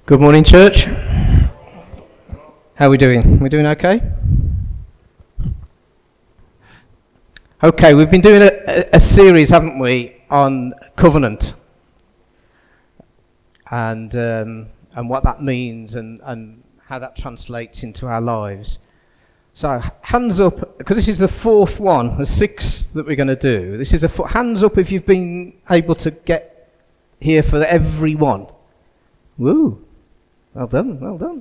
Good morning, church. How are we doing? We doing okay? Okay, we've been doing a series, haven't we, on covenant and what that means and how that translates into our lives. So, hands up, because this is the fourth one, the sixth that we're going to do. This is hands up if you've been able to get here for every one. Woo! Well done, well done.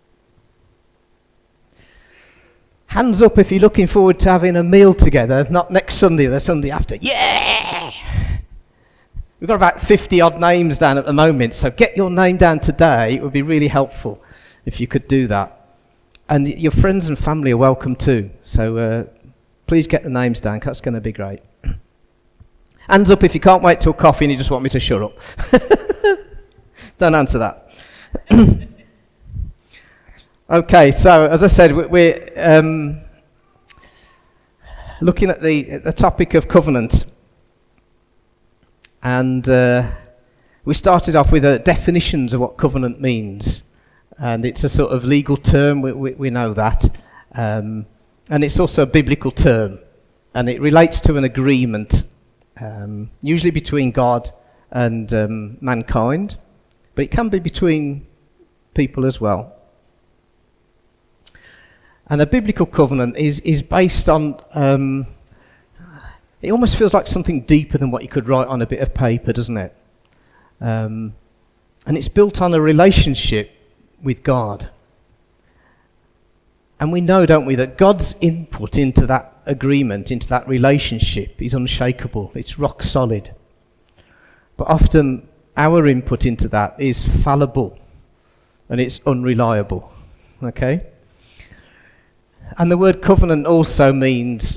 Hands up if you're looking forward to having a meal together, not next Sunday or the Sunday after. Yeah! We've got about 50 odd names down at the moment, so get your name down today. It would be really helpful if you could do that. And your friends and family are welcome too, so please get the names down, 'cause that's going to be great. Hands up if you can't wait till coffee and you just want me to shut up. Don't answer that. Okay, so as I said, we're looking at the topic of covenant, and we started off with definitions of what covenant means, and it's a sort of legal term. We know that, and it's also a biblical term, and it relates to an agreement, usually between God and mankind, but it can be between people as well. And a biblical covenant is based on, it almost feels like something deeper than what you could write on a bit of paper, doesn't it? And it's built on a relationship with God. And we know, don't we, that God's input into that agreement, into that relationship, is unshakable. It's rock solid. But often our input into that is fallible and it's unreliable. Okay? And the word covenant also means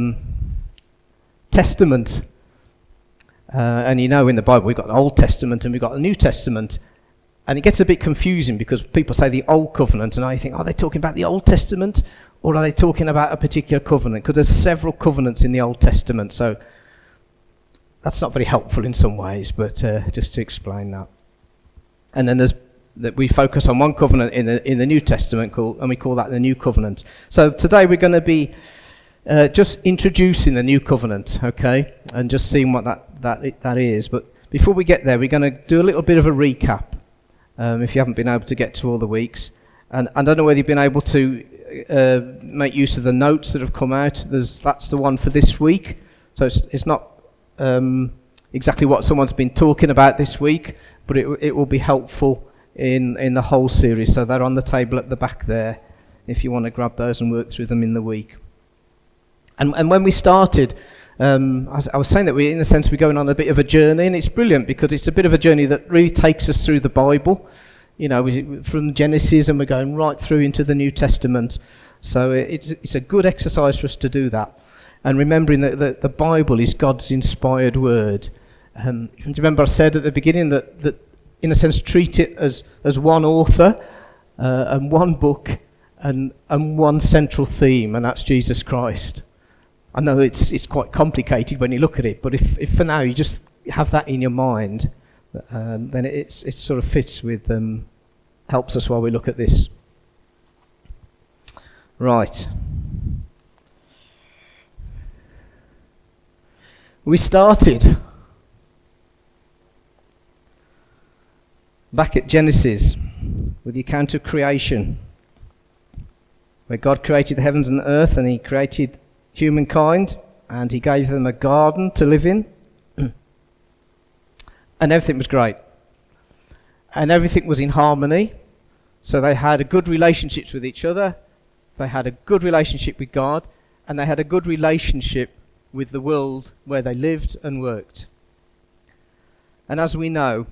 testament. And you know, in the Bible we've got the Old Testament and we've got the New Testament. And it gets a bit confusing because people say the Old Covenant, and I think, are they talking about the Old Testament or are they talking about a particular covenant? Because there's several covenants in the Old Testament, so that's not very helpful in some ways, but just to explain that. And then there's that we focus on one covenant in the New Testament, and we call that the New Covenant. So today we're going to be just introducing the New Covenant, okay, and just seeing what that is. But before we get there, we're going to do a little bit of a recap, if you haven't been able to get to all the weeks. And I don't know whether you've been able to make use of the notes that have come out. That's the one for this week. So it's not exactly what someone's been talking about this week, but it will be helpful in the whole series. So they're on the table at the back there if you want to grab those and work through them in the week. And when we started, I was saying that in a sense we're going on a bit of a journey, and it's brilliant because it's a bit of a journey that really takes us through the Bible, you know, from Genesis, and we're going right through into the New Testament. So it's a good exercise for us to do that, and remembering that the Bible is God's inspired word. And do you remember I said at the beginning that in a sense treat it as one author and one book and one central theme, and that's Jesus Christ. I know it's quite complicated when you look at it, but if for now you just have that in your mind, then it sort of fits with, helps us while we look at this. Right. We started back at Genesis with the account of creation, where God created the heavens and the earth, and he created humankind, and he gave them a garden to live in, and everything was great, and everything was in harmony. So they had a good relationships with each other, they had a good relationship with God, and they had a good relationship with the world where they lived and worked. And as we know,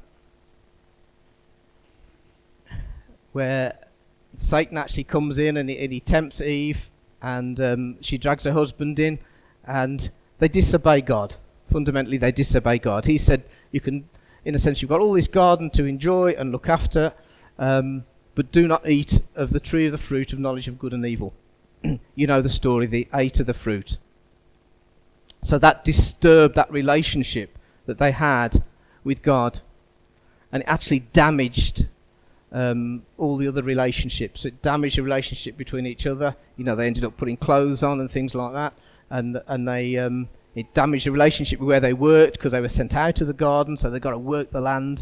where Satan actually comes in and he tempts Eve, and she drags her husband in, and they disobey God. Fundamentally, they disobey God. He said, you can, in a sense, you've got all this garden to enjoy and look after, but do not eat of the tree of the fruit of knowledge of good and evil. You know the story, they ate of the fruit. So that disturbed that relationship that they had with God, and it actually damaged all the other relationships. It damaged the relationship between each other. They ended up putting clothes on and things like that, and they it damaged the relationship where they worked because they were sent out of the garden, so they got to work the land.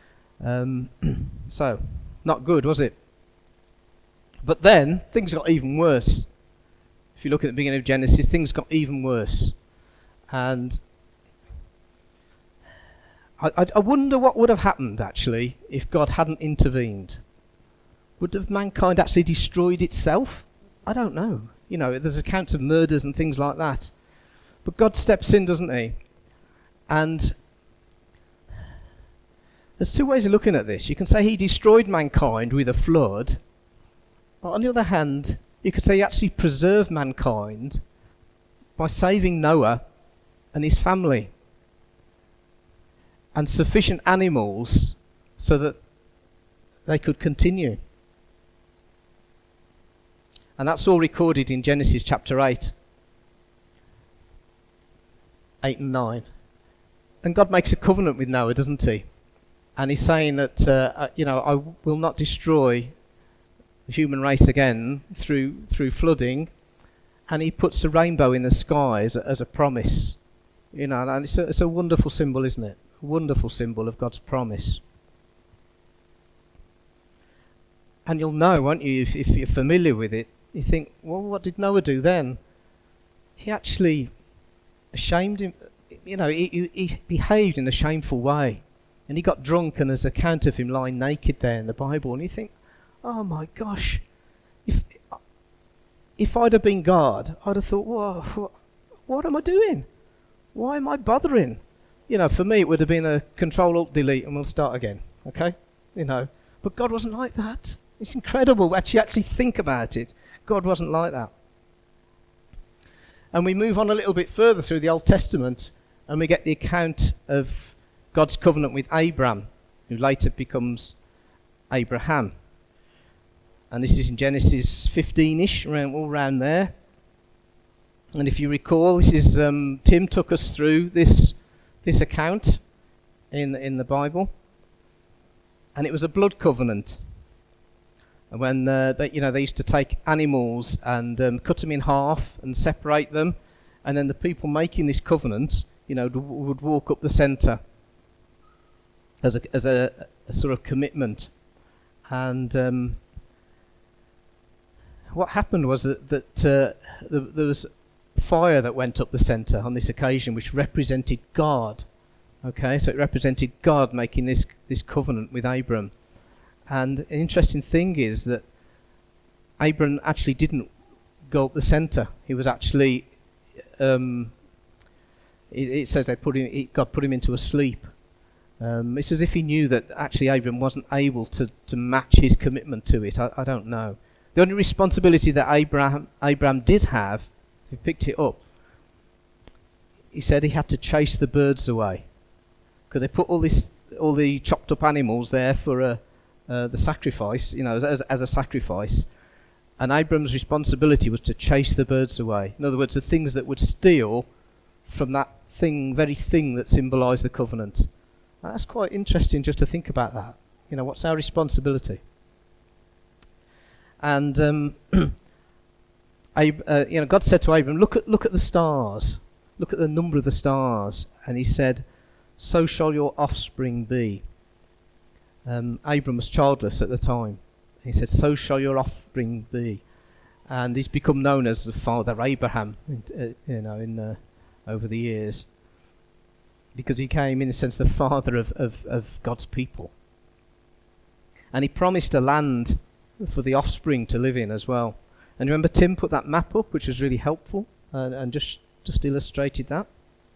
So, not good, was it? But then things got even worse. If you look at the beginning of Genesis, things got even worse, and I wonder what would have happened, actually, if God hadn't intervened. Would have mankind actually destroyed itself? I don't know. There's accounts of murders and things like that. But God steps in, doesn't he? And there's two ways of looking at this. You can say he destroyed mankind with a flood. But on the other hand, you could say he actually preserved mankind by saving Noah and his family, and sufficient animals so that they could continue. And that's all recorded in Genesis chapter 8 and 9. And God makes a covenant with Noah, doesn't he? And he's saying that, I will not destroy the human race again through flooding. And he puts the rainbow in the sky as a promise. And it's a wonderful symbol, isn't it? A wonderful symbol of God's promise. And you'll know, won't you, if you're familiar with it, you think, well, what did Noah do then? He actually ashamed him. He behaved in a shameful way. And he got drunk, and there's an account of him lying naked there in the Bible. And you think, oh my gosh, if I'd have been God, I'd have thought, whoa, what am I doing? Why am I bothering? For me it would have been a Control-Alt-Delete and we'll start again, okay? But God wasn't like that. It's incredible actually think about it. God wasn't like that. And we move on a little bit further through the Old Testament, and we get the account of God's covenant with Abraham, who later becomes Abraham. And this is in Genesis 15-ish, all around there. And if you recall, this is Tim took us through this account in the Bible, and it was a blood covenant. And when they used to take animals and cut them in half and separate them, and then the people making this covenant, would walk up the centre as a sort of commitment. And what happened was that there was fire that went up the centre on this occasion, which represented God. Okay, so it represented God making this covenant with Abram. And an interesting thing is that Abram actually didn't go up the centre. He was actually, it says God put him into a sleep. It's as if he knew that actually Abram wasn't able to match his commitment to it. I don't know. The only responsibility that Abraham did have, he picked it up, he said he had to chase the birds away, because they put all the chopped up animals there for the sacrifice, as a sacrifice, and Abram's responsibility was to chase the birds away. In other words, the things that would steal from that very thing that symbolised the covenant. And that's quite interesting just to think about that. What's our responsibility? And God said to Abram, look at the stars, look at the number of the stars, and he said, so shall your offspring be. Abram was childless at the time. He said, so shall your offspring be. And he's become known as the Father Abraham, over the years, because he came, in a sense, the father of God's people. And he promised a land for the offspring to live in as well. And remember, Tim put that map up, which was really helpful, and just illustrated that.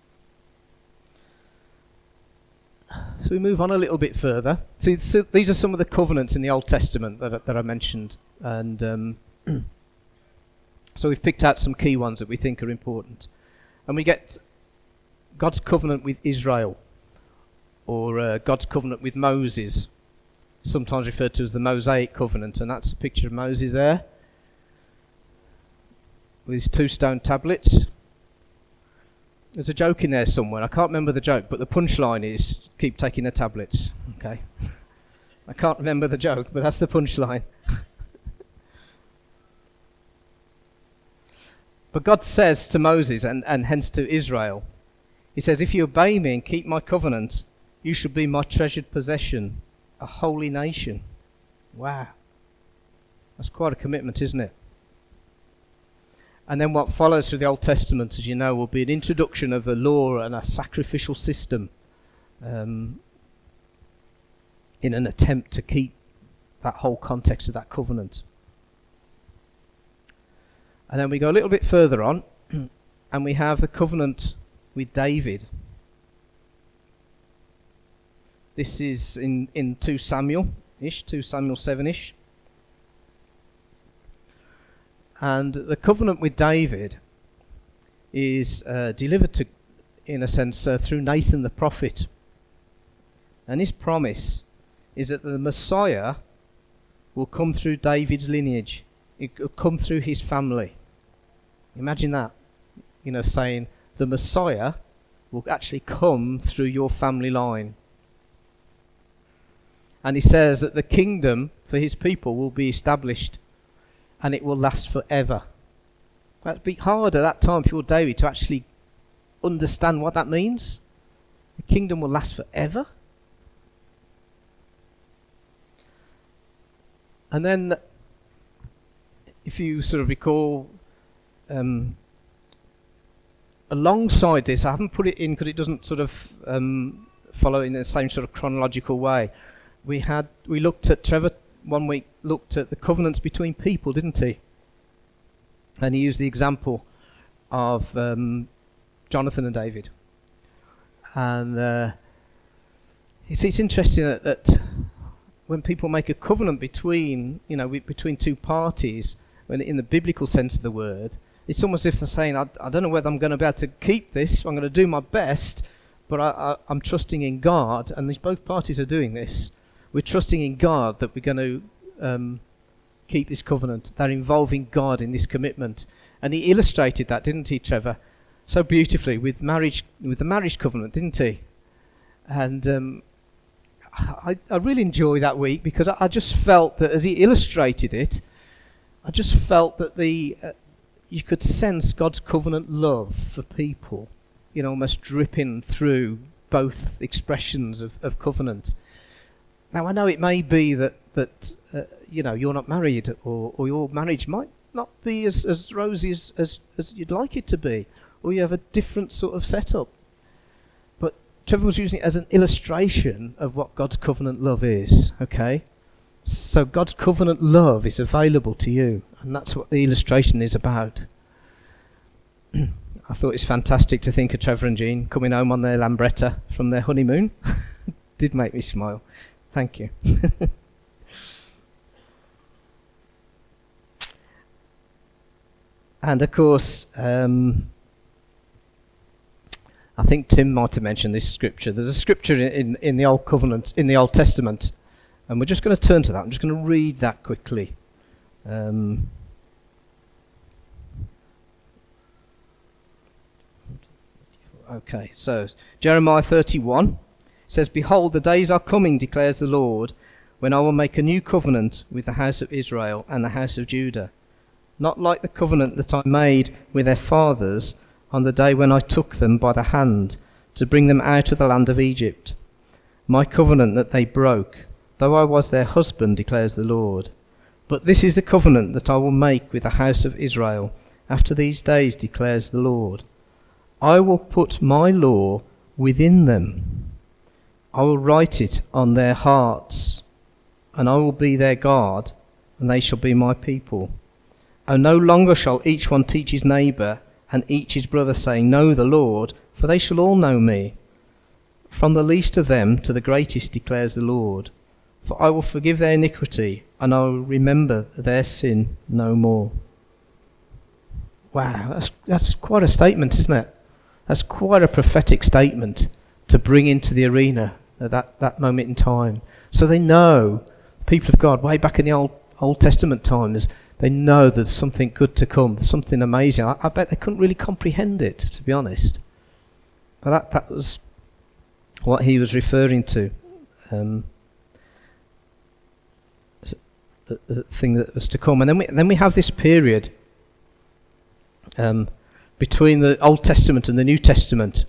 So we move on a little bit further. So these are some of the covenants in the Old Testament that I mentioned, and so we've picked out some key ones that we think are important. And we get God's covenant with Israel, or God's covenant with Moses, sometimes referred to as the Mosaic covenant, and that's a picture of Moses there with his 2 stone tablets. There's a joke in there somewhere. I can't remember the joke, but the punchline is, keep taking the tablets. Okay. I can't remember the joke, but that's the punchline. But God says to Moses, and hence to Israel, he says, if you obey me and keep my covenant, you shall be my treasured possession, a holy nation. Wow. That's quite a commitment, isn't it? And then what follows through the Old Testament, as you know, will be an introduction of the law and a sacrificial system in an attempt to keep that whole context of that covenant. And then we go a little bit further on, and we have the covenant with David. This is in 2 Samuel-ish, 2 Samuel 7-ish. And the covenant with David is delivered to, in a sense, through Nathan the prophet. And his promise is that the Messiah will come through David's lineage. It will come through his family. Imagine that, saying the Messiah will actually come through your family line. And he says that the kingdom for his people will be established and it will last forever. That'd be hard at that time for David to actually understand what that means. The kingdom will last forever. And then, if you sort of recall, alongside this, I haven't put it in because it doesn't sort of follow in the same sort of chronological way. We looked at, Trevor one week looked at the covenants between people, didn't he? And he used the example of Jonathan and David. And it's interesting that when people make a covenant between two parties, when in the biblical sense of the word, it's almost as if they're saying, I don't know whether I'm going to be able to keep this, I'm going to do my best, but I'm trusting in God, and both parties are doing this. We're trusting in God that we're going to keep this covenant. They're involving God in this commitment. And he illustrated that, didn't he, Trevor? So beautifully with the marriage covenant, didn't he? And I really enjoyed that week because I just felt that as he illustrated it, I just felt that you could sense God's covenant love for people, almost dripping through both expressions of covenant. Now, I know it may be that you're not married, or your marriage might not be as rosy as you'd like it to be, or you have a different sort of setup. But Trevor was using it as an illustration of what God's covenant love is, okay? So God's covenant love is available to you, and that's what the illustration is about. I thought it's fantastic to think of Trevor and Jean coming home on their Lambretta from their honeymoon. Did make me smile. Thank you. And of course, I think Tim might have mentioned this scripture. There's a scripture in the Old Covenant, in the Old Testament, and we're just going to turn to that. I'm just going to read that quickly. Okay, so Jeremiah 31 says, "Behold, the days are coming, declares the Lord, when I will make a new covenant with the house of Israel and the house of Judah, not like the covenant that I made with their fathers on the day when I took them by the hand to bring them out of the land of Egypt. My covenant that they broke, though I was their husband, declares the Lord. But this is the covenant that I will make with the house of Israel after these days, declares the Lord. I will put my law within them. I will write it on their hearts, and I will be their God, and they shall be my people. And no longer shall each one teach his neighbour and each his brother, saying, Know the Lord, for they shall all know me, from the least of them to the greatest, declares the Lord. For I will forgive their iniquity, and I will remember their sin no more." Wow, that's quite a statement, isn't it? That's quite a prophetic statement to bring into the arena at that moment in time. So they know, the people of God, way back in the Old Testament times, they know there's something good to come, there's something amazing. I bet they couldn't really comprehend it, to be honest. But that was what he was referring to. the thing that was to come. And then we have this period between the Old Testament and the New Testament.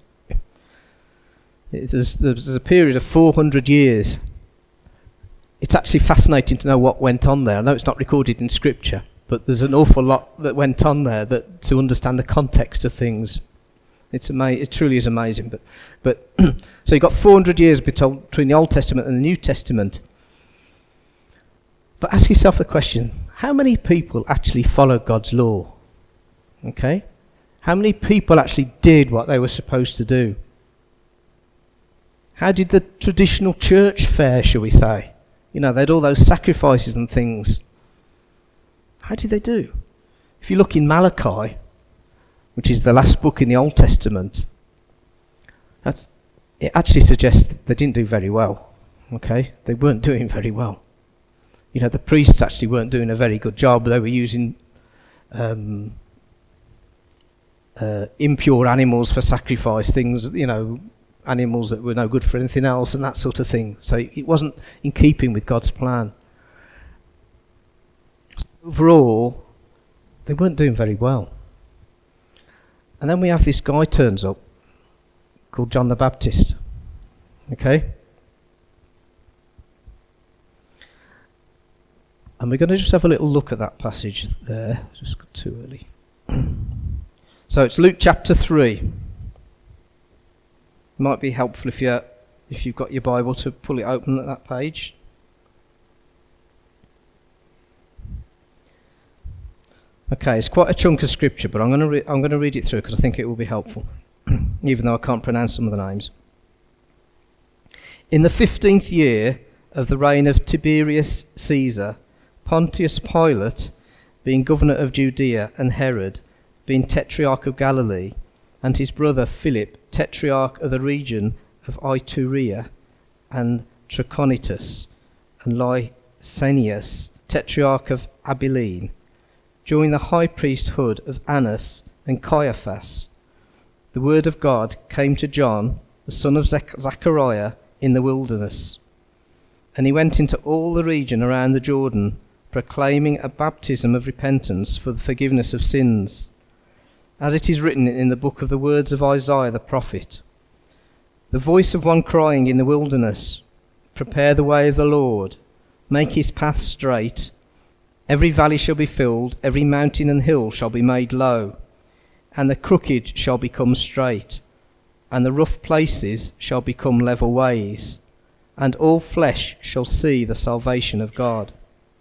There's a period of 400 years. It's actually fascinating to know what went on there. I know it's not recorded in Scripture, but there's an awful lot that went on there to understand the context of things. It truly is amazing. But so you've got 400 years between the Old Testament and the New Testament. But ask yourself the question, how many people actually followed God's law? Okay? How many people actually did what they were supposed to do? How did the traditional church fare, shall we say? You know, they had all those sacrifices and things. How did they do? If you look in Malachi, which is the last book in the Old Testament, it actually suggests that they didn't do very well. Okay? They weren't doing very well. You know, the priests actually weren't doing a very good job. They were using impure animals for sacrifice, things, you know, animals that were no good for anything else and that sort of thing. So it wasn't in keeping with God's plan. Overall, they weren't doing very well. And then we have this guy turns up called John the Baptist. Okay? And we're going to just have a little look at that passage there. Just got too early. So it's Luke chapter 3. It might be helpful if you've got your Bible to pull it open at that page. Okay, it's quite a chunk of scripture, but I'm going to read it through because I think it will be helpful, even though I can't pronounce some of the names. In the 15th year of the reign of Tiberius Caesar, Pontius Pilate, being governor of Judea, and Herod, being tetrarch of Galilee, and his brother Philip, tetrarch of the region of Iturea, and Trachonitis, and Lysanias, tetrarch of Abilene, during the high priesthood of Annas and Caiaphas, the word of God came to John, the son of Zechariah, in the wilderness. And he went into all the region around the Jordan, proclaiming a baptism of repentance for the forgiveness of sins, as it is written in the book of the words of Isaiah the prophet. The voice of one crying in the wilderness, prepare the way of the Lord, make his path straight. Every valley shall be filled, every mountain and hill shall be made low, and the crooked shall become straight, and the rough places shall become level ways, and all flesh shall see the salvation of God.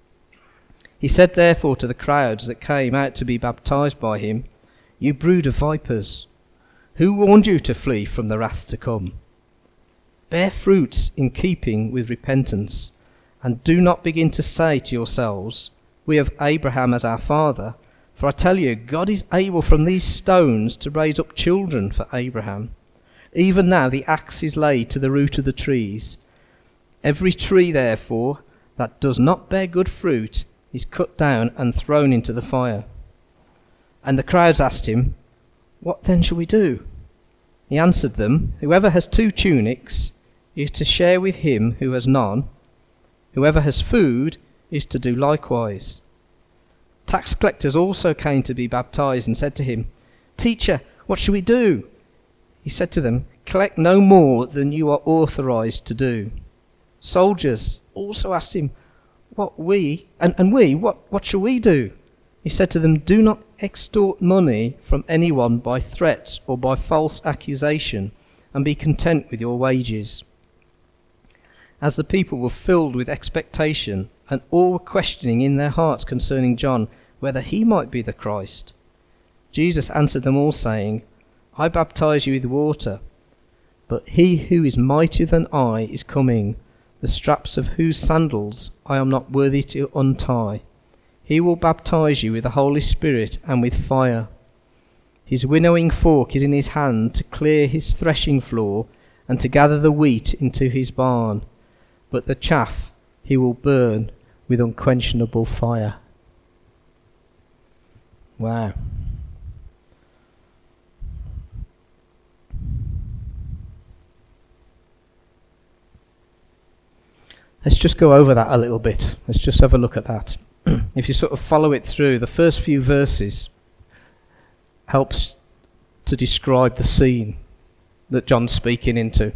He said therefore to the crowds that came out to be baptized by him, You brood of vipers, who warned you to flee from the wrath to come? Bear fruits in keeping with repentance, and do not begin to say to yourselves, We have Abraham as our father, for I tell you, God is able from these stones to raise up children for Abraham. Even now the axe is laid to the root of the trees. Every tree, therefore, that does not bear good fruit is cut down and thrown into the fire. And the crowds asked him, What then shall we do? He answered them, Whoever has 2 tunics is to share with him who has none. Whoever has food is to do likewise. Tax collectors also came to be baptized and said to him, Teacher, what shall we do? He said to them, Collect no more than you are authorized to do. Soldiers also asked him, What shall we do? He said to them, Do not extort money from anyone by threats or by false accusation, and be content with your wages. As the people were filled with expectation, and all were questioning in their hearts concerning John, whether he might be the Christ, Jesus answered them all, saying, I baptize you with water, but he who is mightier than I is coming, the straps of whose sandals I am not worthy to untie. He will baptize you with the Holy Spirit and with fire. His winnowing fork is in his hand to clear his threshing floor and to gather the wheat into his barn, but the chaff he will burn with unquenchable fire. Wow. Let's just go over that a little bit. Let's just have a look at that. If you sort of follow it through, the first few verses helps to describe the scene that John's speaking into.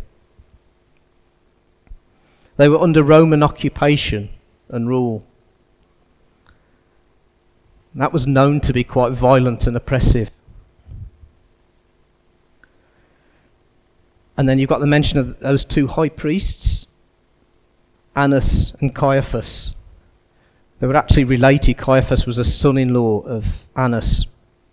They were under Roman occupation and rule. That was known to be quite violent and oppressive. And then you've got the mention of those two high priests, Annas and Caiaphas. They were actually related. Caiaphas was a son-in-law of Annas.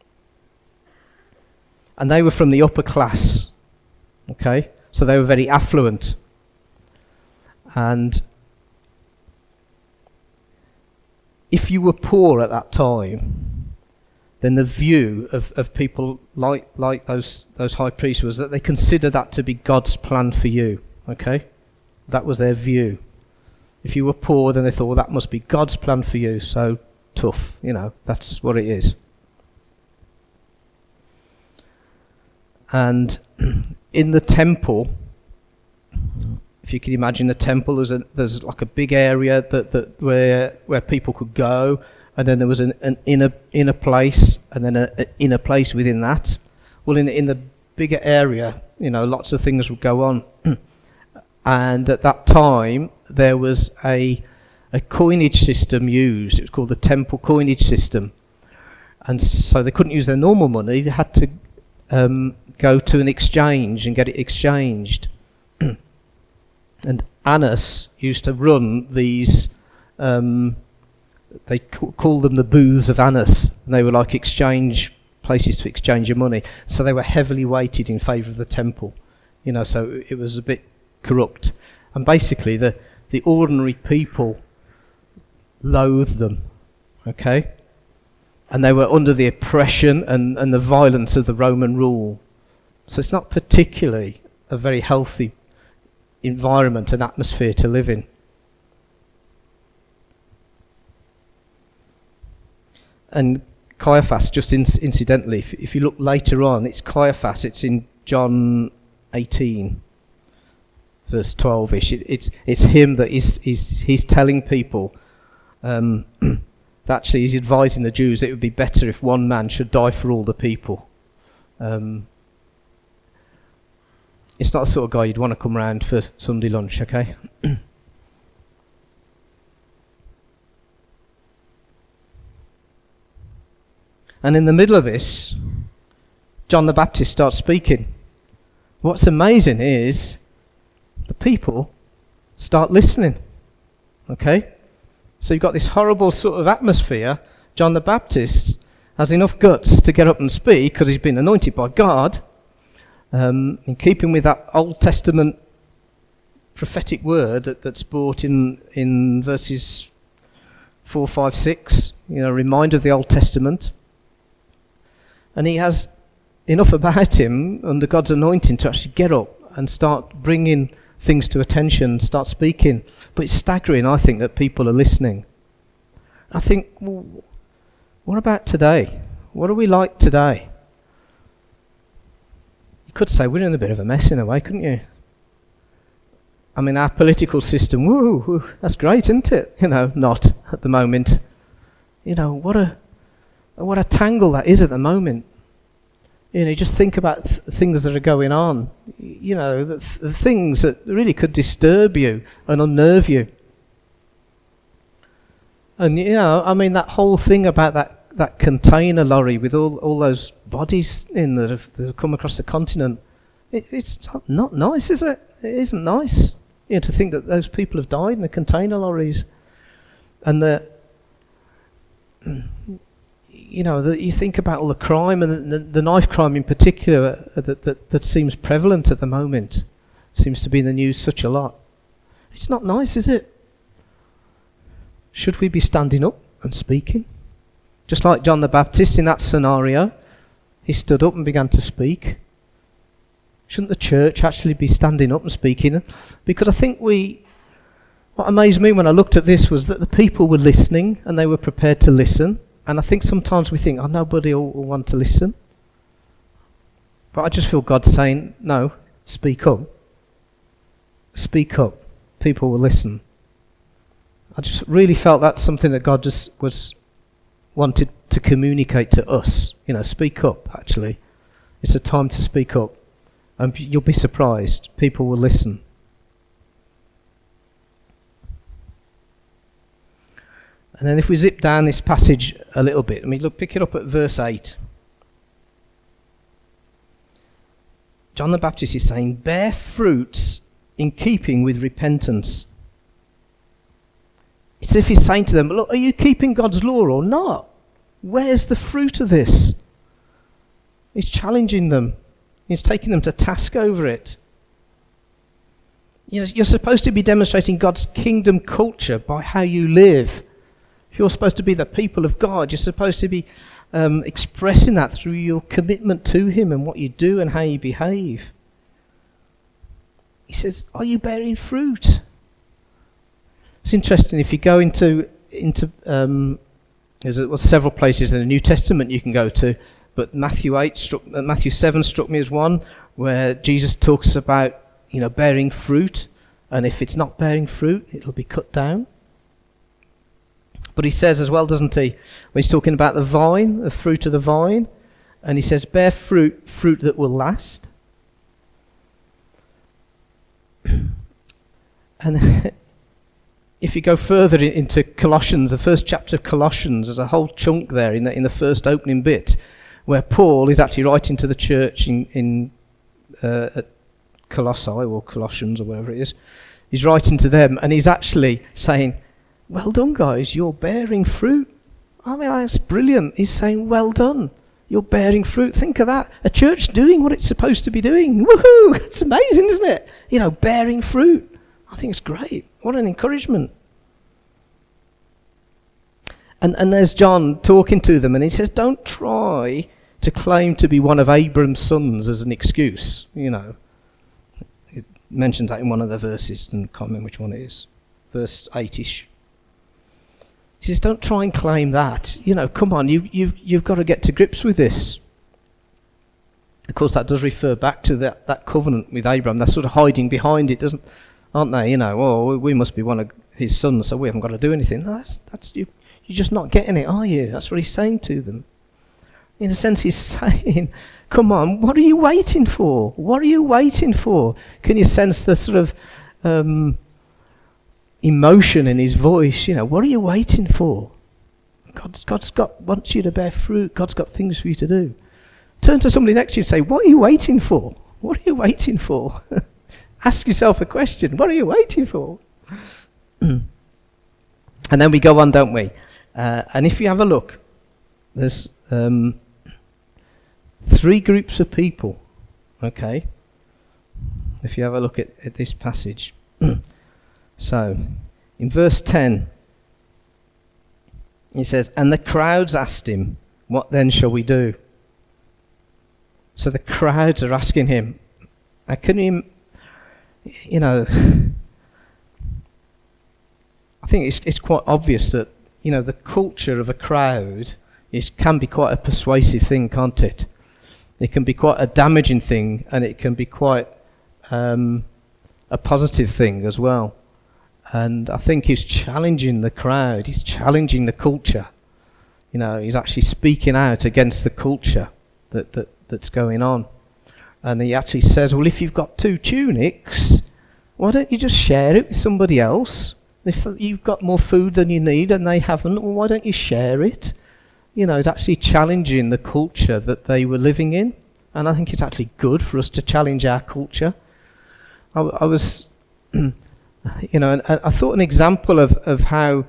And they were from the upper class. Okay? So they were very affluent. And if you were poor at that time, then the view of people like those high priests was that they considered that to be God's plan for you. Okay? That was their view. If you were poor, then they thought, well, that must be God's plan for you, so tough, that's what it is. And in the temple, if you can imagine the temple, there's like a big area that where people could go, and then there was an inner place, and then an inner place within that. Well, in the bigger area, lots of things would go on. And at that time, there was a coinage system used. It was called the temple coinage system. And so they couldn't use their normal money. They had to go to an exchange and get it exchanged. And Annas used to run these, they called them the booths of Annas. And they were like exchange places to exchange your money. So they were heavily weighted in favour of the temple. So it was a bit corrupt, and basically the ordinary people loathed them, okay, and they were under the oppression and the violence of the Roman rule. So it's not particularly a very healthy environment and atmosphere to live in. And Caiaphas, just incidentally, if you look later on, it's Caiaphas, it's in John 18 verse 12ish. It's him that he's telling people that actually he's advising the Jews it would be better if one man should die for all the people. It's not the sort of guy you'd want to come round for Sunday lunch, okay? And in the middle of this, John the Baptist starts speaking. What's amazing is the people start listening. Okay? So you've got this horrible sort of atmosphere. John the Baptist has enough guts to get up and speak because he's been anointed by God, in keeping with that Old Testament prophetic word that's brought in verses 4, 5, 6, a reminder of the Old Testament. And he has enough about him under God's anointing to actually get up and start bringing things to attention, start speaking. But it's staggering, I think, that people are listening. I think, well, what about today? What are we like today? You could say we're in a bit of a mess in a way, couldn't you? I mean, our political system, woo, that's great, isn't it? Not at the moment. What a tangle that is at the moment. Just think about things that are going on. The things that really could disturb you and unnerve you. And that whole thing about that container lorry with all those bodies in that have come across the continent, it's not nice, is it? It isn't nice. To think that those people have died in the container lorries, and you think about all the crime, and the knife crime in particular that seems prevalent at the moment, seems to be in the news such a lot. It's not nice, is it? Should we be standing up and speaking? Just like John the Baptist in that scenario, he stood up and began to speak. Shouldn't the church actually be standing up and speaking? Because I think what amazed me when I looked at this was that the people were listening and they were prepared to listen. And I think sometimes we think, nobody will want to listen. But I just feel God saying, no, speak up. Speak up. People will listen. I just really felt that's something that God just wanted to communicate to us. Speak up, actually. It's a time to speak up. And you'll be surprised. People will listen. And then if we zip down this passage a little bit, pick it up at verse 8. John the Baptist is saying, bear fruits in keeping with repentance. It's as if he's saying to them, look, are you keeping God's law or not? Where's the fruit of this? He's challenging them. He's taking them to task over it. You're supposed to be demonstrating God's kingdom culture by how you live. If you're supposed to be the people of God, you're supposed to be expressing that through your commitment to Him and what you do and how you behave. He says, are you bearing fruit? It's interesting, if you go into there's several places in the New Testament you can go to, but Matthew 7 struck me as one where Jesus talks about bearing fruit, and if it's not bearing fruit, it'll be cut down. But he says as well, doesn't he, when he's talking about the vine, the fruit of the vine, and he says, bear fruit that will last. And if you go further into Colossians, the first chapter of Colossians, there's a whole chunk there in the first opening bit where Paul is actually writing to the church in Colossae or Colossians or wherever it is. He's writing to them and he's actually saying, well done, guys, you're bearing fruit. That's brilliant. He's saying, well done, you're bearing fruit. Think of that. A church doing what it's supposed to be doing. Woohoo! It's amazing, isn't it? Bearing fruit. I think it's great. What an encouragement. And there's John talking to them, and he says, don't try to claim to be one of Abram's sons as an excuse. He mentions that in one of the verses, and I can't remember which one it is. Verse 8-ish. He says, don't try and claim that. Come on, you've got to get to grips with this. Of course, that does refer back to that covenant with Abraham. They're sort of hiding behind it, aren't they? We must be one of his sons, so we haven't got to do anything. No, that's you. You're just not getting it, are you? That's what he's saying to them. In a sense, he's saying, come on, what are you waiting for? What are you waiting for? Can you sense the sort of emotion in his voice? What are you waiting for? God's wants you to bear fruit. God's got things for you to do. Turn to somebody next to you and say, what are you waiting for? What are you waiting for? Ask yourself a question. What are you waiting for? And then we go on, don't we? And if you have a look, there's 3 groups of people. Okay? If you have a look at this passage. So, in verse 10, he says, and the crowds asked him, what then shall we do? So the crowds are asking him, how can you, I think it's quite obvious that, the culture of a crowd can be quite a persuasive thing, can't it? It can be quite a damaging thing, and it can be quite a positive thing as well. And I think he's challenging the crowd. He's challenging the culture. He's actually speaking out against the culture that's going on. And he actually says, well, if you've got 2 tunics, why don't you just share it with somebody else? If you've got more food than you need and they haven't, well, why don't you share it? It's actually challenging the culture that they were living in. And I think it's actually good for us to challenge our culture. I was... and I thought an example of how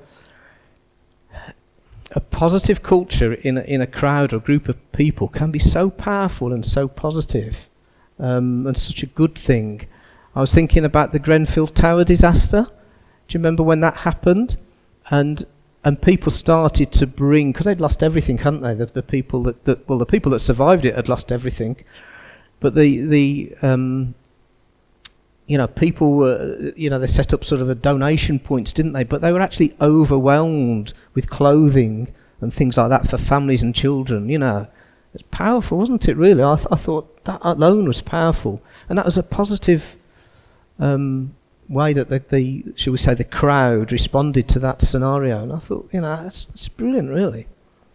a positive culture in a crowd or group of people can be so powerful and so positive, and such a good thing. I was thinking about the Grenfell Tower disaster. Do you remember when that happened? And people started to bring, because they'd lost everything, hadn't they? The people the people that survived it had lost everything, but people were, they set up sort of a donation points, didn't they? But they were actually overwhelmed with clothing and things like that for families and children, It's powerful, wasn't it, really? I thought that alone was powerful. And that was a positive way that the shall we say, the crowd responded to that scenario. And I thought, that's brilliant, really.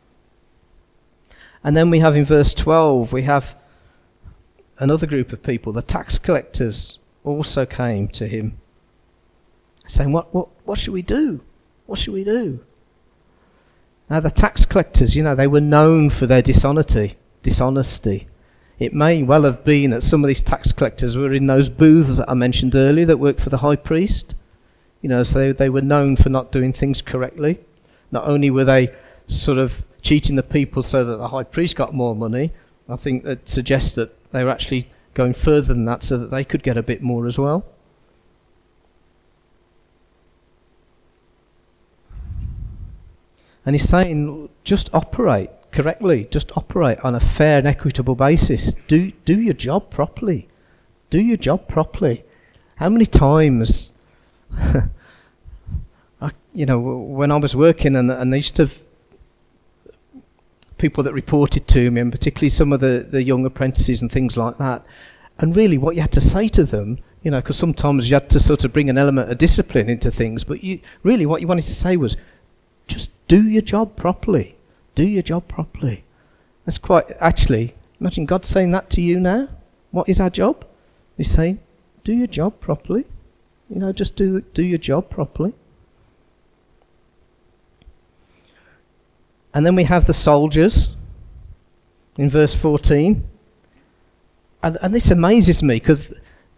And then we have in verse 12, we have another group of people, the tax collectors, also came to him, saying, what should we do? What should we do? Now the tax collectors, they were known for their dishonesty. It may well have been that some of these tax collectors were in those booths that I mentioned earlier that worked for the high priest. So they were known for not doing things correctly. Not only were they sort of cheating the people so that the high priest got more money, I think that suggests that they were actually going further than that so that they could get a bit more as well. And he's saying, just operate correctly, just operate on a fair and equitable basis. Do your job properly. Do your job properly. How many times, when I was working and I used to have people that reported to me, and particularly some of the young apprentices and things like that, and really what you had to say to them, because sometimes you had to sort of bring an element of discipline into things, but what you wanted to say was, just do your job properly. Do your job properly. That's actually, imagine God saying that to you now. What is our job? He's saying, do your job properly. Just do your job properly. And then we have the soldiers in verse 14. And this amazes me because,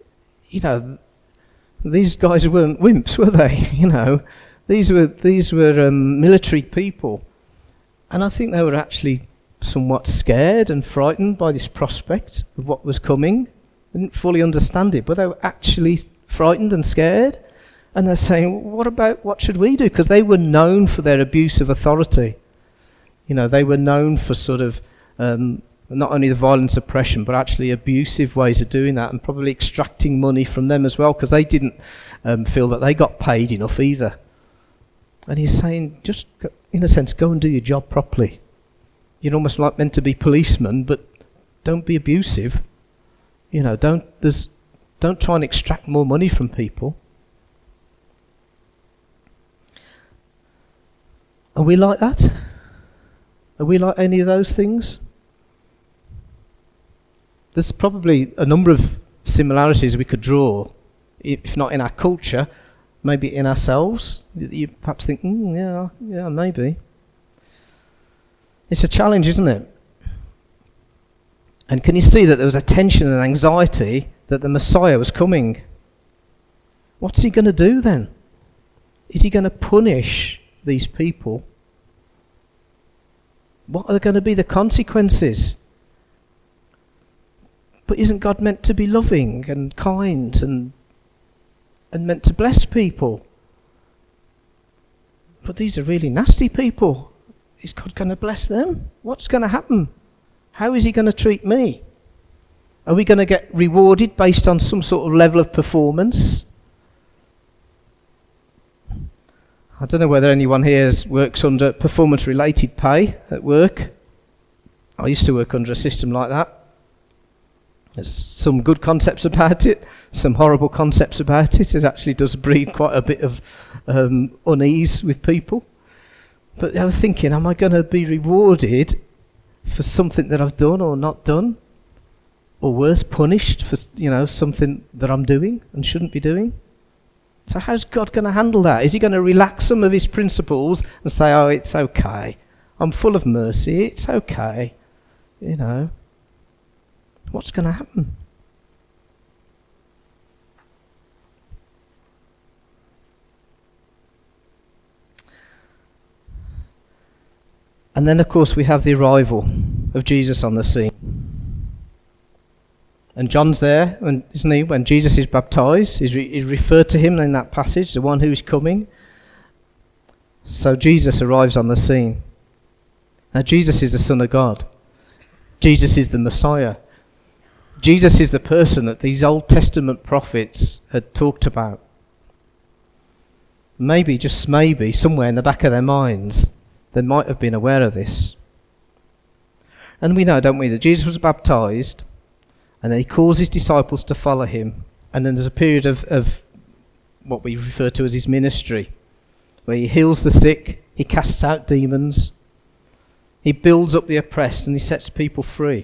these guys weren't wimps, were they? These were military people. And I think they were actually somewhat scared and frightened by this prospect of what was coming. They didn't fully understand it, but they were actually frightened and scared. And they're saying, what should we do? Because they were known for their abuse of authority. They were known for sort of not only the violence, oppression, but actually abusive ways of doing that, and probably extracting money from them as well, because they didn't feel that they got paid enough either. And he's saying, just, in a sense, go and do your job properly. You're almost like meant to be policemen, but don't be abusive. Don't try and extract more money from people. Are we like that? Are we like any of those things? There's probably a number of similarities we could draw, if not in our culture, maybe in ourselves. You perhaps think, yeah, maybe. It's a challenge, isn't it? And can you see that there was a tension and anxiety that the Messiah was coming? What's he going to do then? Is he going to punish these people? What are going to be the consequences? But isn't God meant to be loving and kind and meant to bless people? But these are really nasty people. Is God going to bless them? What's going to happen? How is he going to treat me? Are we going to get rewarded based on some sort of level of performance? I don't know whether anyone here works under performance-related pay at work. I used to work under a system like that. There's some good concepts about it, some horrible concepts about it. It actually does breed quite a bit of unease with people. But I was thinking, am I going to be rewarded for something that I've done or not done? Or worse, punished for something that I'm doing and shouldn't be doing? So how's God going to handle that? Is he going to relax some of his principles and say, oh, it's okay. I'm full of mercy. It's okay. What's going to happen? And then, of course, we have the arrival of Jesus on the scene. And John's there, isn't he? When Jesus is baptized, he's referred to him in that passage, the one who is coming. So Jesus arrives on the scene. Now, Jesus is the Son of God. Jesus is the Messiah. Jesus is the person that these Old Testament prophets had talked about. Maybe, just maybe, somewhere in the back of their minds, they might have been aware of this. And we know, don't we, that Jesus was baptized, and then he calls his disciples to follow him, and then there's a period of what we refer to as his ministry, where he heals the sick, he casts out demons, he builds up the oppressed, and he sets people free.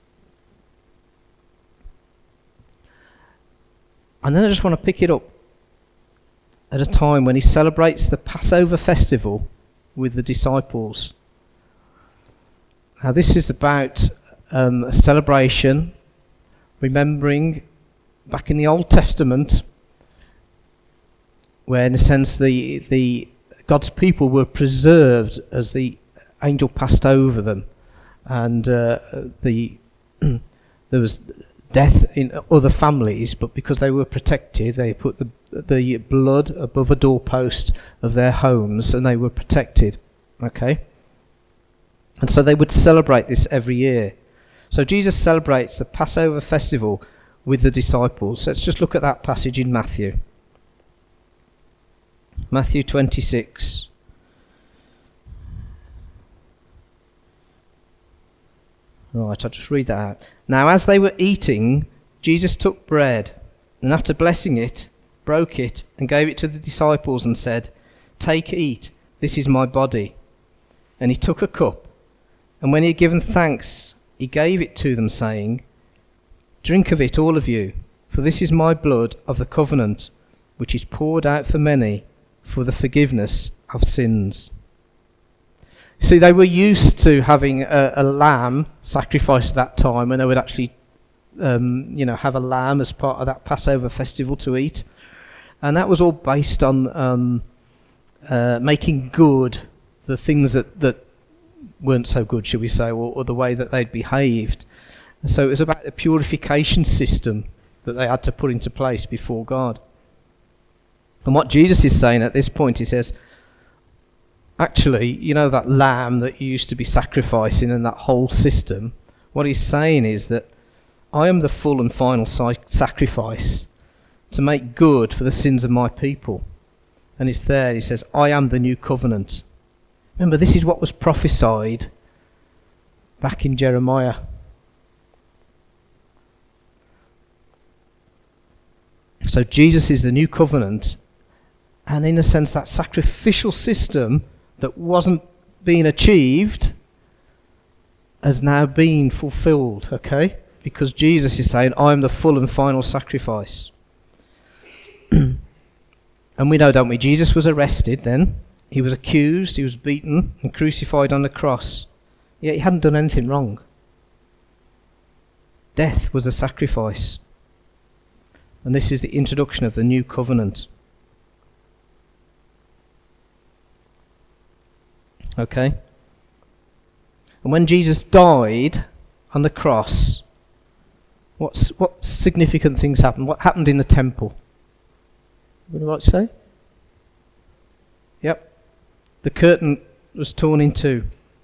And then I just want to pick it up at a time when he celebrates the Passover festival with the disciples. Now this is about a celebration, remembering back in the Old Testament, where in a sense the God's people were preserved as the angel passed over them, and there was death in other families, but because they were protected, they put the blood above a doorpost of their homes, and they were protected. Okay, and so they would celebrate this every year. So Jesus celebrates the Passover festival with the disciples. Let's just look at that passage in Matthew. Matthew 26. Right, I'll just read that out. Now as they were eating, Jesus took bread, and after blessing it, broke it, and gave it to the disciples, and said, "Take, eat, this is my body." And he took a cup, and when he had given thanks, he gave it to them, saying, "Drink of it, all of you, for this is my blood of the covenant, which is poured out for many for the forgiveness of sins." See, they were used to having a lamb sacrificed at that time, and they would actually have a lamb as part of that Passover festival to eat. And that was all based on making good the things that weren't so good, shall we say, or the way that they'd behaved. And so it was about a purification system that they had to put into place before God. And what Jesus is saying at this point, he says, actually, you know, that lamb that you used to be sacrificing and that whole system, what he's saying is that I am the full and final sacrifice to make good for the sins of my people. And it's there, he says, I am the new covenant. Remember, this is what was prophesied back in Jeremiah. So Jesus is the new covenant, and in a sense that sacrificial system that wasn't being achieved has now been fulfilled, okay? Because Jesus is saying, I am the full and final sacrifice. And we know, don't we, Jesus was arrested then. He was accused, he was beaten and crucified on the cross. Yet he hadn't done anything wrong. Death was a sacrifice. And this is the introduction of the new covenant. Okay? And when Jesus died on the cross, what significant things happened? What happened in the temple? Would you like to say? Yep. The curtain was torn in two.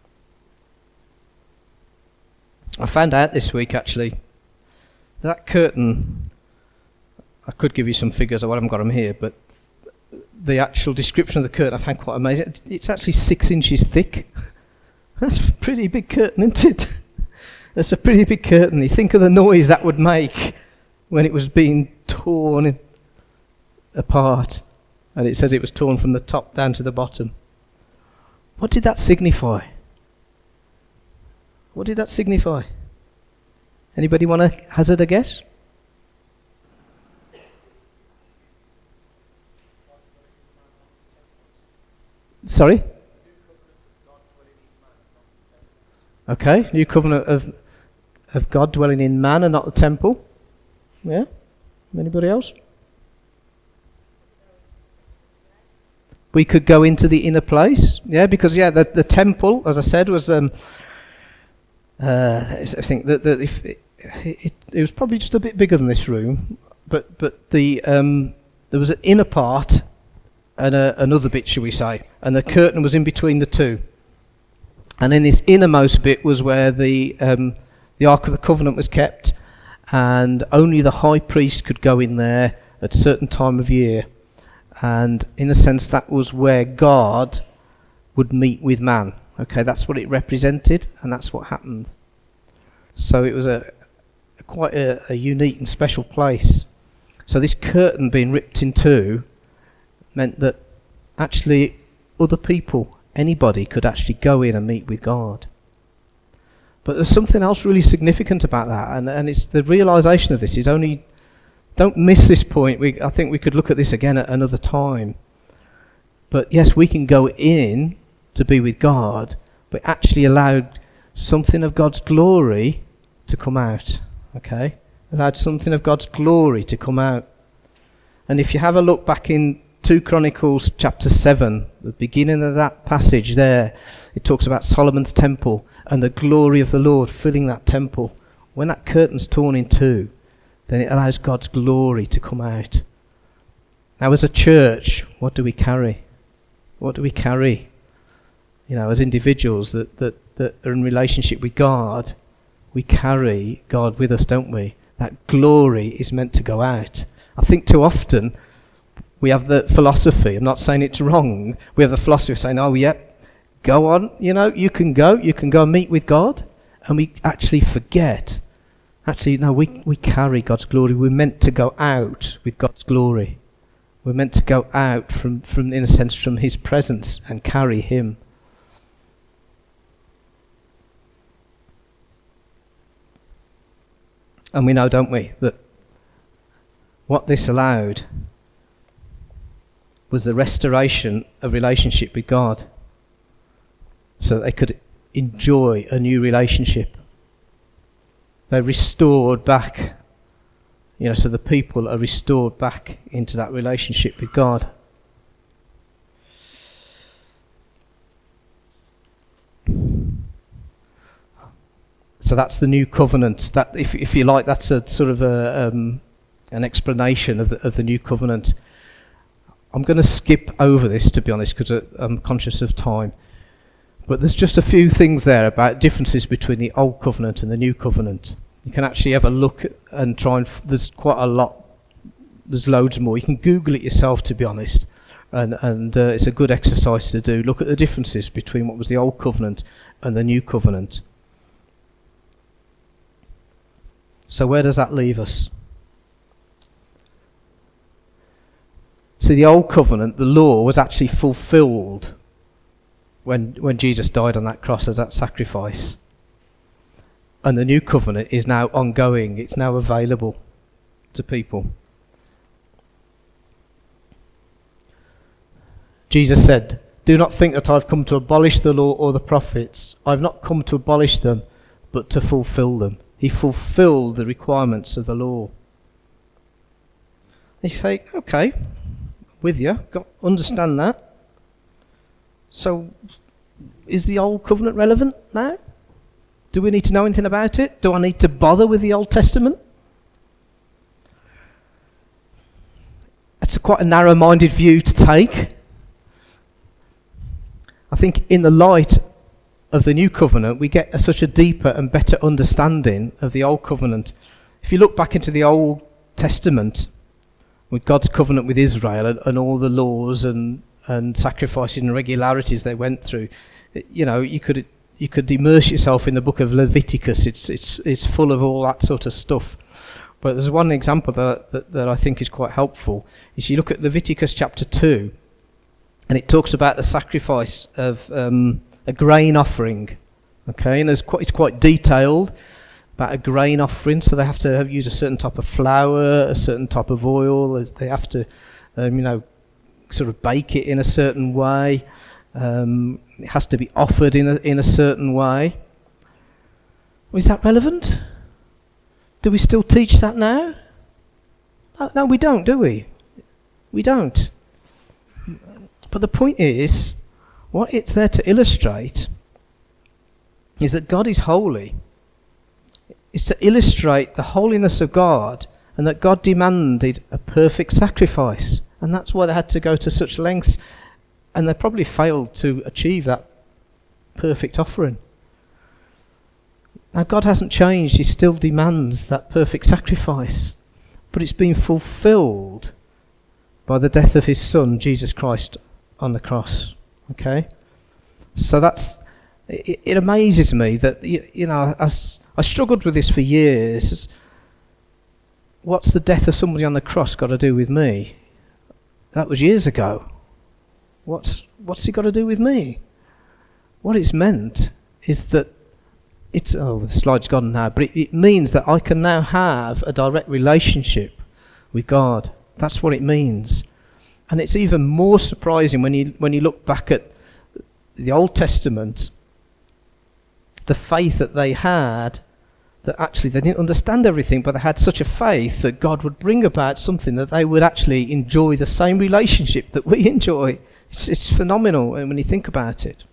I found out this week, actually, that curtain, I could give you some figures, I haven't got them here, but the actual description of the curtain I found quite amazing. It's actually 6 inches thick. That's a pretty big curtain, isn't it? That's a pretty big curtain. You think of the noise that would make when it was being torn apart. And it says it was torn from the top down to the bottom. What did that signify? What did that signify? Anybody want to hazard a guess? Sorry? Okay, new covenant of God dwelling in man and not the temple. Yeah? Anybody else? We could go into the inner place. Yeah, because the temple, as I said, was I think that if it was probably just a bit bigger than this room, but there was an inner part and another bit, shall we say, and the curtain was in between the two. And in this innermost bit was where the Ark of the Covenant was kept, and only the high priest could go in there at a certain time of year. And in a sense, that was where God would meet with man. Okay, that's what it represented, and that's what happened. So it was quite a unique and special place. So this curtain being ripped in two meant that actually other people, anybody, could actually go in and meet with God. But there's something else really significant about that, and it's the realisation of this is only, don't miss this point. I think we could look at this again at another time. But yes, we can go in to be with God, but actually allowed something of God's glory to come out. Okay? Allowed something of God's glory to come out. And if you have a look back in 2 Chronicles chapter 7, the beginning of that passage there, it talks about Solomon's temple and the glory of the Lord filling that temple. When that curtain's torn in two, then it allows God's glory to come out. Now as a church, what do we carry? What do we carry? You know, as individuals that are in relationship with God, we carry God with us, don't we? That glory is meant to go out. I think too often we have the philosophy, I'm not saying it's wrong, we have the philosophy of saying, oh, yep, go on, you can go and meet with God. And we actually forget, no, we carry God's glory. We're meant to go out with God's glory. We're meant to go out from in a sense, from his presence and carry him. And we know, don't we, that what this allowed was the restoration of relationship with God, so that they could enjoy a new relationship. They're restored back, so the people are restored back into that relationship with God. So that's the new covenant. That, if you like, that's a sort of an explanation of the new covenant. I'm going to skip over this, to be honest, because I'm conscious of time. But there's just a few things there about differences between the old covenant and the new covenant. You can actually have a look and try and... there's quite a lot. There's loads more. You can Google it yourself, to be honest. And it's a good exercise to do. Look at the differences between what was the old covenant and the new covenant. So where does that leave us? See, the old covenant, the law, was actually fulfilled when Jesus died on that cross as that sacrifice. And the new covenant is now ongoing. It's now available to people. Jesus said, "Do not think that I've come to abolish the law or the prophets. I've not come to abolish them, but to fulfill them." He fulfilled the requirements of the law. And you say, okay, with you, understand that. So, is the Old Covenant relevant now? Do we need to know anything about it? Do I need to bother with the Old Testament? That's quite a narrow-minded view to take. I think in the light of the New Covenant, we get such a deeper and better understanding of the Old Covenant. If you look back into the Old Testament, with God's covenant with Israel and all the laws and sacrificing and regularities they went through, you could immerse yourself in the book of Leviticus. It's full of all that sort of stuff. But there's one example that I think is quite helpful. Is you look at Leviticus chapter 2, and it talks about the sacrifice of a grain offering. Okay, and it's quite detailed about a grain offering. So they have to use a certain type of flour, a certain type of oil. They have to, sort of bake it in a certain way. It has to be offered in a certain way. Is that relevant? Do we still teach that now? No, we don't, do we? We don't. But the point is, what it's there to illustrate is that God is holy. It's to illustrate the holiness of God, and that God demanded a perfect sacrifice. And that's why they had to go to such lengths. And they probably failed to achieve that perfect offering. Now God hasn't changed. He still demands that perfect sacrifice. But it's been fulfilled by the death of his Son, Jesus Christ, on the cross. Okay? So it amazes me that, I struggled with this for years. What's the death of somebody on the cross got to do with me? that was years ago. What's it got to do with me? What it's meant is that the slide's gone now, but it means that I can now have a direct relationship with God. That's what it means. And it's even more surprising when you look back at the Old Testament, the faith that they had, that actually they didn't understand everything, but they had such a faith that God would bring about something that they would actually enjoy the same relationship that we enjoy. It's phenomenal when you think about it.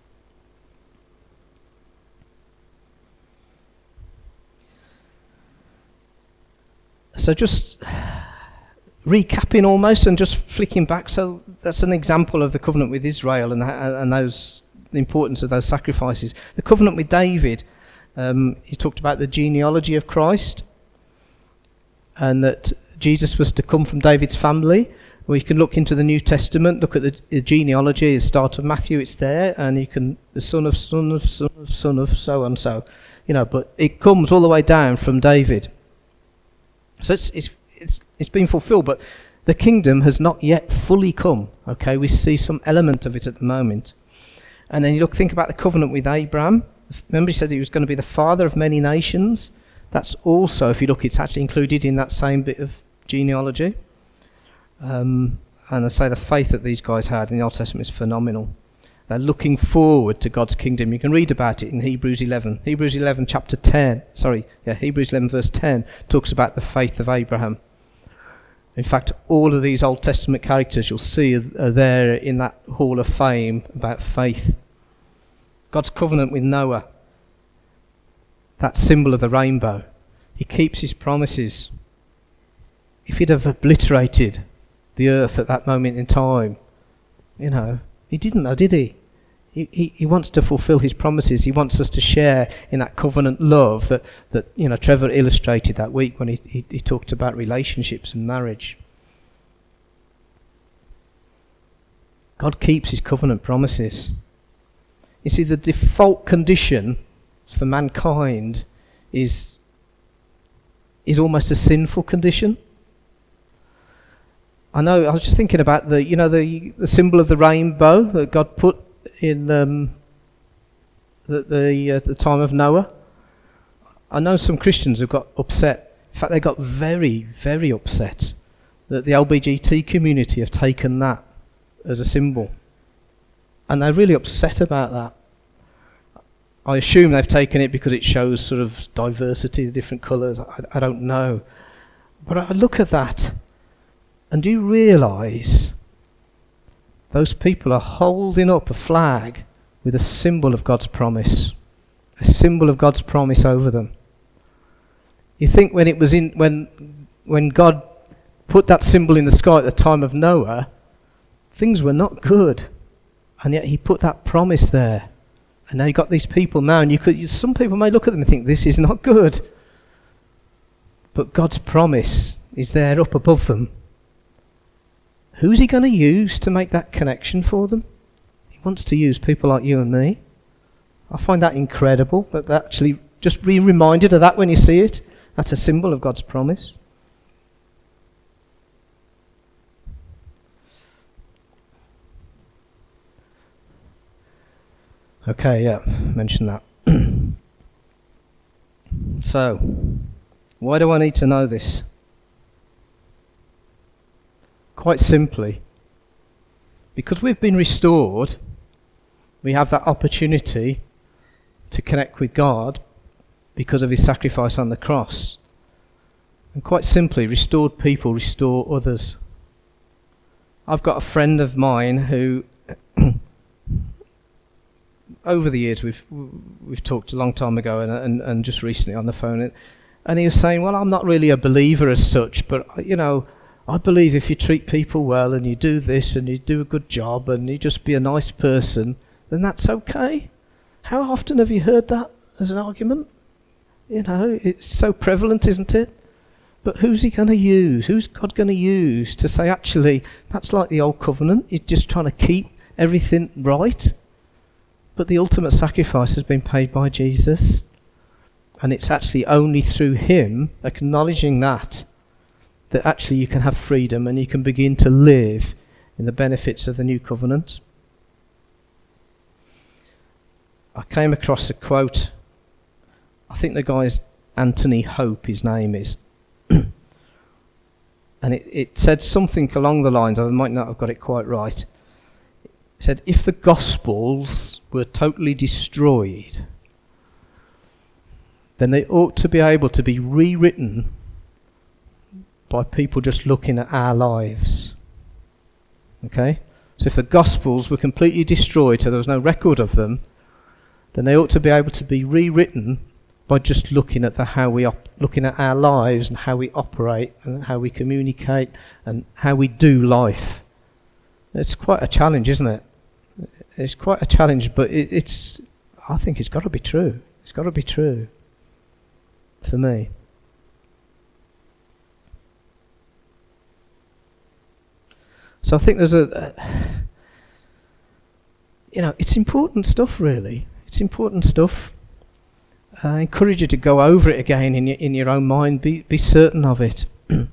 So just recapping almost and just flicking back, so that's an example of the covenant with Israel and the importance of those sacrifices. The covenant with David, he talked about the genealogy of Christ and that Jesus was to come from David's family. Well, you can look into the New Testament, look at the genealogy, the start of Matthew, it's there, and you can, the son of son of son of son of so and so, but it comes all the way down from David. So it's been fulfilled, but the kingdom has not yet fully come. Okay, we see some element of it at the moment. And then think about the covenant with Abraham. Remember, he said he was going to be the father of many nations. That's also, if you look, it's actually included in that same bit of genealogy. And I say the faith that these guys had in the Old Testament is phenomenal. They're looking forward to God's kingdom. You can read about it in Hebrews 11. Hebrews 11 verse 10 talks about the faith of Abraham. In fact, all of these Old Testament characters you'll see are there in that hall of fame about faith. God's covenant with Noah, that symbol of the rainbow. He keeps his promises. If he'd have obliterated the earth at that moment in time, he didn't though, did he? He wants to fulfill his promises. He wants us to share in that covenant love that Trevor illustrated that week when he talked about relationships and marriage. God keeps his covenant promises. You see, the default condition for mankind is almost a sinful condition. I was just thinking about the symbol of the rainbow that God put in the time of Noah. I know some Christians have got upset. In fact, they got very, very upset that the LBGT community have taken that as a symbol. And they're really upset about that. I assume they've taken it because it shows sort of diversity, the different colours. I don't know. But I look at that, and do you realise those people are holding up a flag with a symbol of God's promise, a symbol of God's promise over them? You think when God put that symbol in the sky at the time of Noah, things were not good, and yet he put that promise there. And now you've got these people now, and some people may look at them and think this is not good, but God's promise is there up above them. Who's he going to use to make that connection for them? He wants to use people like you and me. I find that incredible, that actually just be reminded of that when you see it. That's a symbol of God's promise. Okay, yeah, mentioned that. So, why do I need to know this? Quite simply, because we've been restored, we have that opportunity to connect with God because of his sacrifice on the cross. And quite simply, restored people restore others. I've got a friend of mine who, over the years, we've talked a long time ago and just recently on the phone, and he was saying, well, I'm not really a believer as such, but I believe if you treat people well and you do this and you do a good job and you just be a nice person, then that's okay. How often have you heard that as an argument? It's so prevalent, isn't it? But who's he going to use? Who's God going to use to say, actually, that's like the old covenant. You're just trying to keep everything right. But the ultimate sacrifice has been paid by Jesus. And it's actually only through him acknowledging that actually you can have freedom and you can begin to live in the benefits of the new covenant. I came across a quote. I think the guy's Anthony Hope, his name is. And it said something along the lines, I might not have got it quite right. It said, if the Gospels were totally destroyed, then they ought to be able to be rewritten by people just looking at our lives. Okay? So if the Gospels were completely destroyed, so there was no record of them, then they ought to be able to be rewritten by just looking at looking at our lives and how we operate and how we communicate and how we do life. It's quite a challenge, isn't it? It's quite a challenge, but I think it's got to be true. It's got to be true for me. So I think there's it's important stuff, really. It's important stuff. I encourage you to go over it again in your own mind. Be certain of it.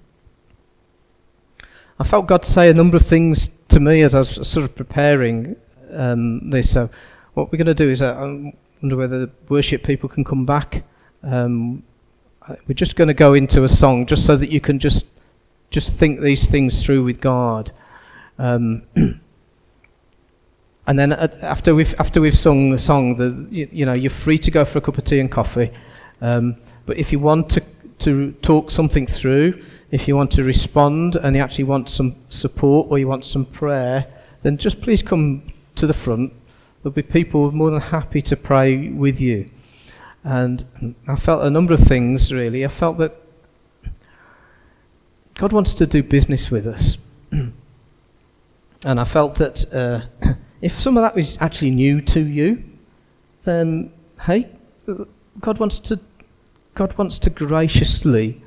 I felt God say a number of things to me as I was sort of preparing this. So what we're going to do is I wonder whether the worship people can come back. We're just going to go into a song just so that you can just think these things through with God. And then after we've sung the song, you're free to go for a cup of tea and coffee. But if you want to talk something through, if you want to respond and you actually want some support or you want some prayer, then just please come to the front. There'll be people more than happy to pray with you. And I felt a number of things, really. I felt that God wants to do business with us. And I felt that if some of that was actually new to you, then hey, God wants to graciously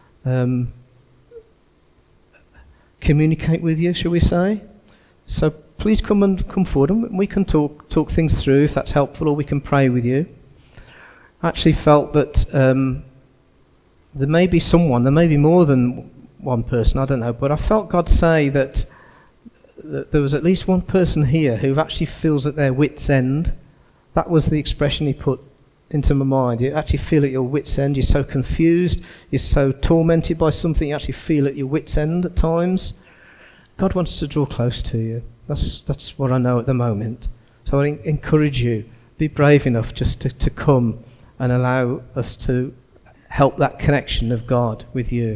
communicate with you, shall we say? So please come forward, and we can talk things through if that's helpful, or we can pray with you. I actually felt that there may be more than one person, I don't know, but I felt God say that there was at least one person here who actually feels at their wit's end. That was the expression he put into my mind. You actually feel at your wit's end. You're so confused. You're so tormented by something. You actually feel at your wit's end at times. God wants to draw close to you. That's what I know at the moment. So I encourage you, be brave enough just to come and allow us to help that connection of God with you.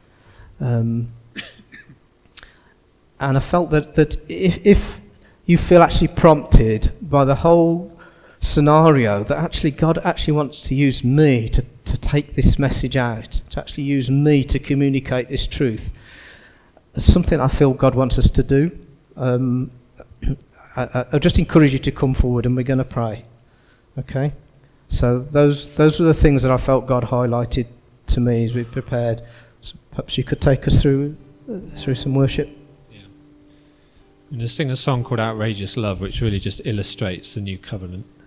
And I felt that if you feel actually prompted by the whole scenario, that actually God actually wants to use me to take this message out, to actually use me to communicate this truth, it's something I feel God wants us to do. I just encourage you to come forward and we're going to pray. Okay? So those are the things that I felt God highlighted to me as we prepared. So perhaps you could take us through some worship. I'm going to sing a song called Outrageous Love, which really just illustrates the new covenant.